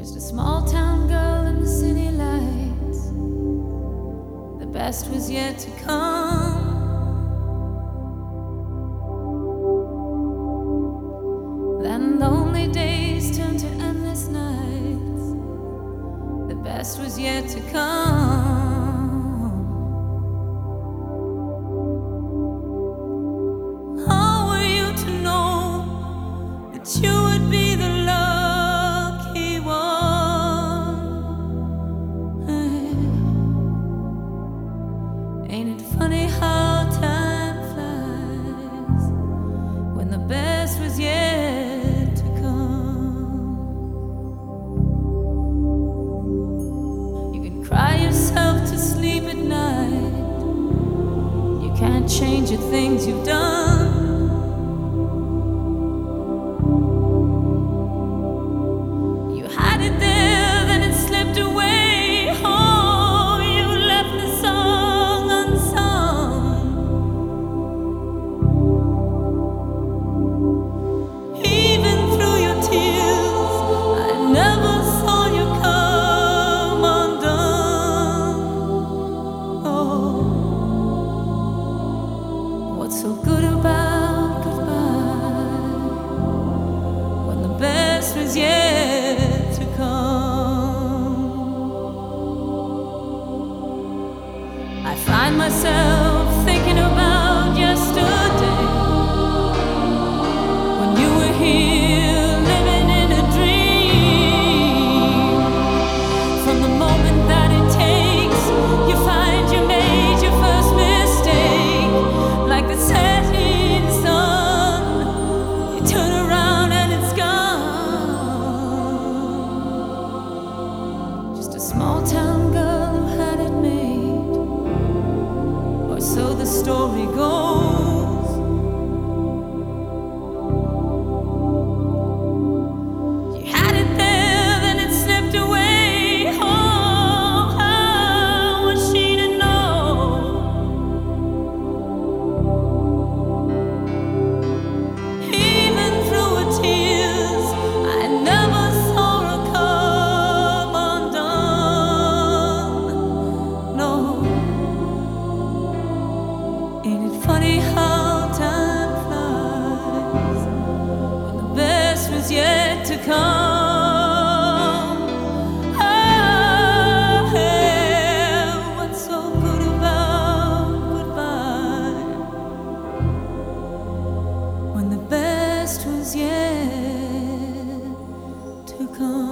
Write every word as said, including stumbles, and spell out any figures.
Just a small town girl in the city lights. The best was yet to come. Then lonely days turned to endless nights. The best was yet to come. How were you to know that you would be the lucky one? Hey. Ain't it funny how time flies when the best was yet to come? You can cry yourself to sleep at night. You can't change the things you've done. You had it there, then it slipped away. Oh, you left the song unsung. Even through your tears, I never saw you come undone. Oh, what's so good about goodbye when the best was yet to come? I find myself thinking about yesterday when you were here living in a dream. From the moment that it takes, you find you made your first mistake. Like the setting sun, you turn around and it's gone. Just a small town girl who had it made, or so the story goes. You had it there, then it slipped away. Oh, how was she to know? Even through her tears, I never saw her come undone. No. Ain't it funny how time flies when the best was yet to come? Oh, yeah, what's so good about goodbye when the best was yet to come?